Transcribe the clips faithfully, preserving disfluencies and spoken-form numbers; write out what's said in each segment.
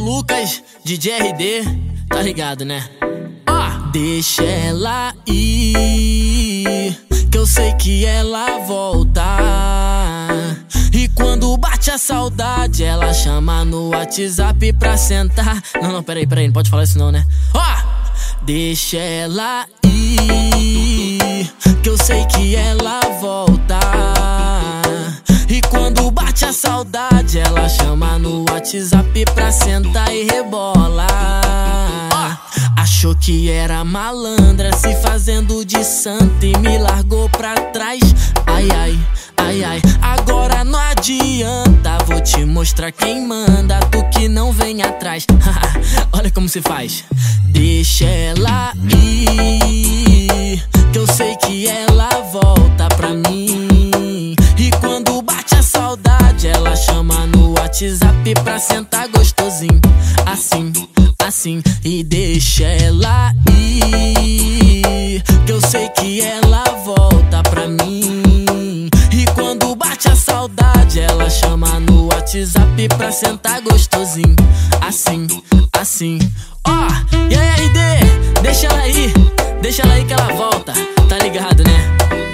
Lucas, D J R D, tá ligado, né? Ó, deixa ela ir, que eu sei que ela volta. E quando bate a saudade, ela chama no WhatsApp pra sentar. Não, não, peraí, peraí, não pode falar isso não, né? Ó, deixa ela ir, que eu sei que ela volta. E quando bate a saudade, ela chama no WhatsApp pra sentar e rebola. Achou que era malandra, se fazendo de santa e me largou pra trás. Ai, ai, ai, ai, agora não adianta, vou te mostrar quem manda, tu que não vem atrás. Olha como se faz. Deixa ela ir, que eu sei que ela volta pra mim. E quando bate a saudade, ela chama no WhatsApp pra sentar gostosinho. Assim, assim, e deixa ela ir, que eu sei que ela volta pra mim. E quando bate a saudade, ela chama no WhatsApp pra sentar gostosinho. Assim, assim, ó, oh, e aí R D, deixa ela aí, deixa ela aí que ela volta, tá ligado, né?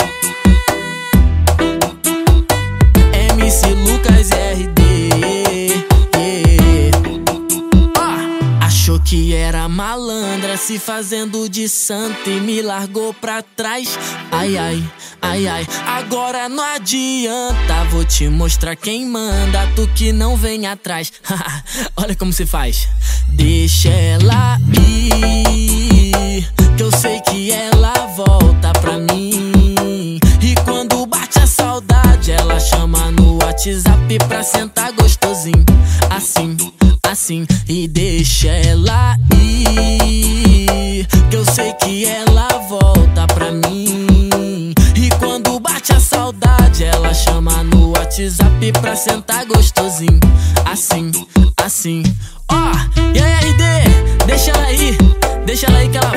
M C Lucas R D, yeah. Oh, achou que era malandra, se fazendo de santa e me largou pra trás. Ai, ai, ai, ai, agora não adianta, vou te mostrar quem manda, tu que não vem atrás. Olha como se faz. Deixa ela ir, que eu sei que ela volta pra mim. E quando bate a saudade, ela chama no WhatsApp pra sentar gostosinho. Assim, assim, e deixa ela ir, que eu sei que ela volta pra mim. E quando bate a saudade, ela chama no WhatsApp pra sentar gostosinho. Assim, assim, ó, oh, e aí R D, deixa ela aí, deixa ela aí que ela